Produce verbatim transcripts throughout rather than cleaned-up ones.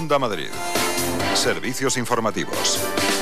Onda Madrid. Servicios informativos.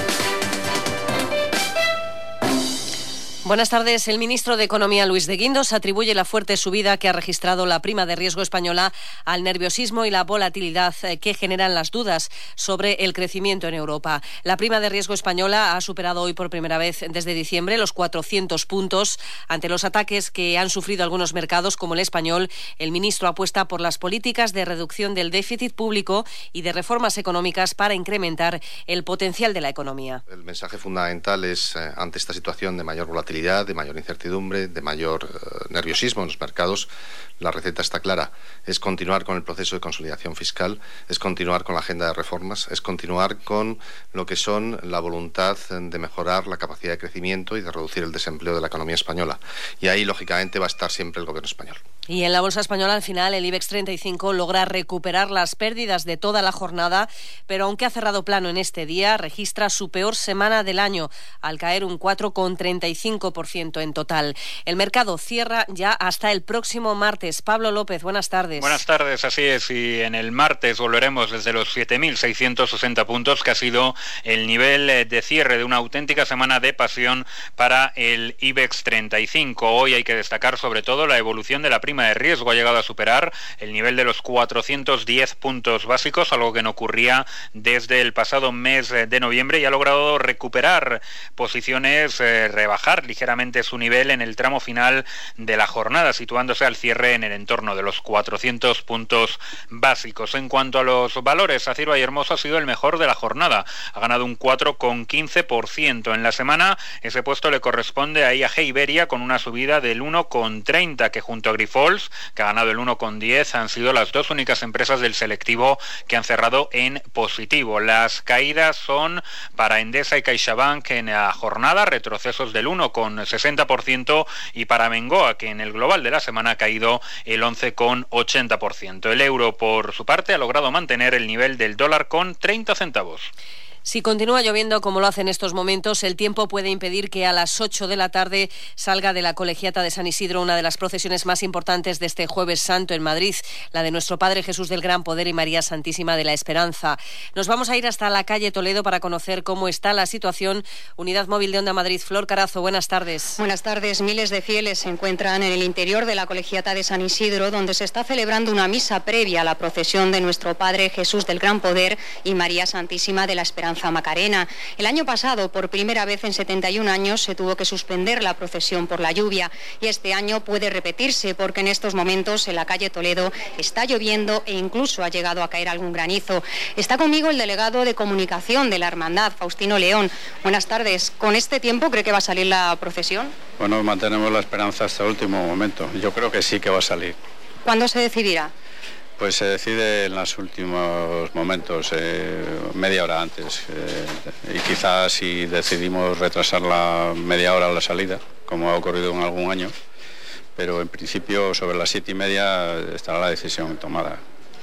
Buenas tardes. El ministro de Economía, Luis de Guindos, atribuye la fuerte subida que ha registrado la prima de riesgo española al nerviosismo y la volatilidad que generan las dudas sobre el crecimiento en Europa. La prima de riesgo española ha superado hoy por primera vez desde diciembre los cuatrocientos puntos. Ante los ataques que han sufrido algunos mercados, como el español, el ministro apuesta por las políticas de reducción del déficit público y de reformas económicas para incrementar el potencial de la economía. El mensaje fundamental es, eh, ante esta situación de mayor volatilidad, de mayor incertidumbre, de mayor uh, nerviosismo en los mercados, la receta está clara. Es continuar con el proceso de consolidación fiscal, es continuar con la agenda de reformas, es continuar con lo que son la voluntad de mejorar la capacidad de crecimiento y de reducir el desempleo de la economía española. Y ahí, lógicamente, va a estar siempre el gobierno español. Y en la bolsa española, al final, el IBEX treinta y cinco logra recuperar las pérdidas de toda la jornada, pero aunque ha cerrado plano en este día, registra su peor semana del año, al caer un cuatro coma treinta y cinco por ciento en total. El mercado cierra ya hasta el próximo martes. Pablo López, buenas tardes. Buenas tardes, así es, y en el martes volveremos desde los siete mil seiscientos sesenta puntos, que ha sido el nivel de cierre de una auténtica semana de pasión para el IBEX treinta y cinco. Hoy hay que destacar sobre todo la evolución de la prima de riesgo. Ha llegado a superar el nivel de los cuatrocientos diez puntos básicos, algo que no ocurría desde el pasado mes de noviembre, y ha logrado recuperar posiciones, eh, rebajar ligeramente su nivel en el tramo final de la jornada, situándose al cierre en el entorno de los cuatrocientos puntos básicos. En cuanto a los valores, Acero y Hermoso ha sido el mejor de la jornada. Ha ganado un cuatro coma quince por ciento. En la semana, ese puesto le corresponde a I A G Iberia, con una subida del uno coma treinta, que junto a Grifols, que ha ganado el uno coma diez, han sido las dos únicas empresas del selectivo que han cerrado en positivo. Las caídas son para Endesa y CaixaBank en la jornada, retrocesos del uno coma sesenta por ciento, y para Mengoa, que en el global de la semana ha caído el once coma ochenta por ciento. El euro, por su parte, ha logrado mantener el nivel del dólar con treinta centavos. Si continúa lloviendo como lo hace en estos momentos, el tiempo puede impedir que a las ocho de la tarde salga de la Colegiata de San Isidro una de las procesiones más importantes de este Jueves Santo en Madrid, la de nuestro Padre Jesús del Gran Poder y María Santísima de la Esperanza. Nos vamos a ir hasta la calle Toledo para conocer cómo está la situación. Unidad Móvil de Onda Madrid, Flor Carazo, buenas tardes. Buenas tardes. Miles de fieles se encuentran en el interior de la Colegiata de San Isidro, donde se está celebrando una misa previa a la procesión de nuestro Padre Jesús del Gran Poder y María Santísima de la Esperanza Macarena. El año pasado, por primera vez en setenta y un años, se tuvo que suspender la procesión por la lluvia, y este año puede repetirse porque en estos momentos en la calle Toledo está lloviendo e incluso ha llegado a caer algún granizo. Está conmigo el delegado de comunicación de la Hermandad, Faustino León. Buenas tardes. ¿Con este tiempo cree que va a salir la procesión? Bueno, mantenemos la esperanza hasta el último momento. Yo creo que sí que va a salir. ¿Cuándo se decidirá? Pues se decide en los últimos momentos, eh, media hora antes, eh, y quizás si decidimos retrasarla media hora a la salida, como ha ocurrido en algún año, pero en principio sobre las siete y media estará la decisión tomada.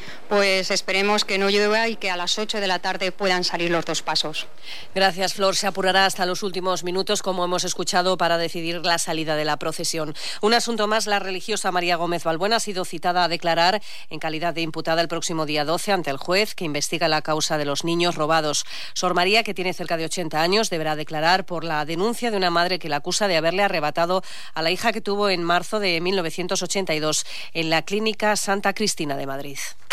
Pues esperemos que no llueva y que a las ocho de la tarde puedan salir los dos pasos. Gracias, Flor. Se apurará hasta los últimos minutos, como hemos escuchado, para decidir la salida de la procesión. Un asunto más: la religiosa María Gómez Balbuena ha sido citada a declarar en calidad de imputada el próximo día doce ante el juez que investiga la causa de los niños robados. Sor María, que tiene cerca de ochenta años, deberá declarar por la denuncia de una madre que la acusa de haberle arrebatado a la hija que tuvo en marzo de mil novecientos ochenta y dos en la Clínica Santa Cristina de Madrid.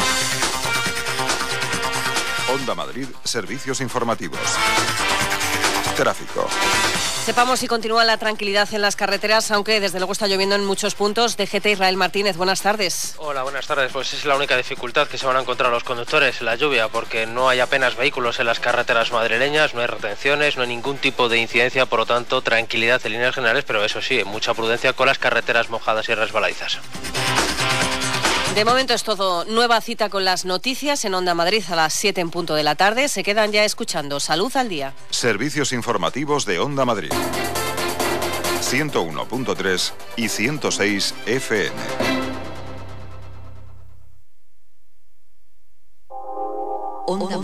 Onda Madrid, servicios informativos. Tráfico. Sepamos si continúa la tranquilidad en las carreteras, aunque desde luego está lloviendo en muchos puntos. D G T Israel Martínez, buenas tardes. Hola, buenas tardes. Pues es la única dificultad que se van a encontrar los conductores, la lluvia, porque no hay apenas vehículos en las carreteras madrileñas, no hay retenciones, no hay ningún tipo de incidencia, por lo tanto, tranquilidad en líneas generales, pero eso sí, mucha prudencia con las carreteras mojadas y resbaladizas. De momento es todo. Nueva cita con las noticias en Onda Madrid a las siete en punto de la tarde. Se quedan ya escuchando Salud al Día. Servicios informativos de Onda Madrid. ciento uno punto tres y ciento seis F M.